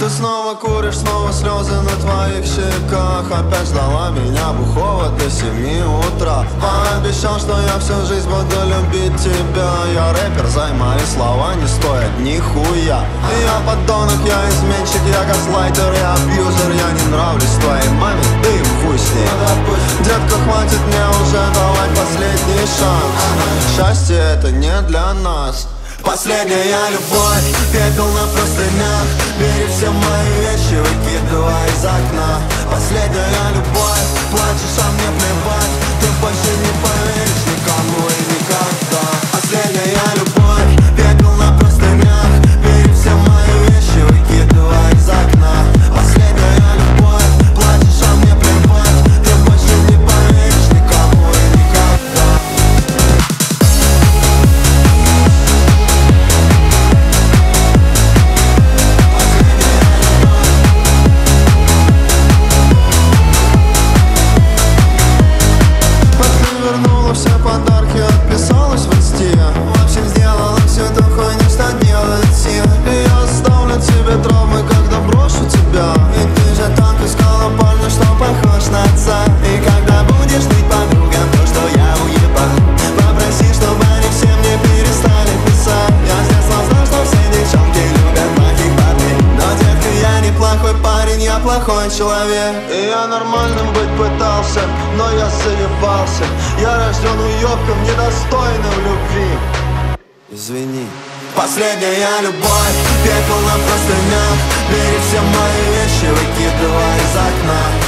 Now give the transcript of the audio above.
Ты снова куришь, снова слезы на твоих щеках. Опять ждала меня бухого до 7 утра. Пообещал, что я всю жизнь буду любить тебя. Я рэпер, зай, мои слова не стоят нихуя. Я подонок, я изменщик, я газлайтер, я абьюзер. Я не нравлюсь твоей маме, да и хуй с ней. Детка, хватит мне уже, давай последний шанс. Счастье это не для нас. Последняя любовь, пепел на простынях. Бери все мои вещи, выкидывай из окна. Последняя любовь, плачешь, а мне плевать. Ты больше не поверишь никому и никогда. Последняя любовь, пепел на простынях. Бери все мои вещи, выкидывай из окна. Последняя любовь, плачешь, а мне плевать. Ты больше не поверишь никому и никогда. Все подарки, отписалась в инсте. В общем, сделала всю эту хуйню, что делает все. И я оставлю тебе травмы, когда брошу тебя. И ты же так искала парня, что похож на отца. И когда будешь ты подругам, то, что я уебал, попроси, чтобы они все мне перестали писать. Я с детства знал, что все девчонки любят плохих парней. Но, детка, я не плохой парень, я плохой человек. И я нормальным быть пытался, но я заебался. Я рожден уёбком, недостойным любви. Извини. Последняя любовь, пепел на простынях. Бери все мои вещи, выкидывай из окна.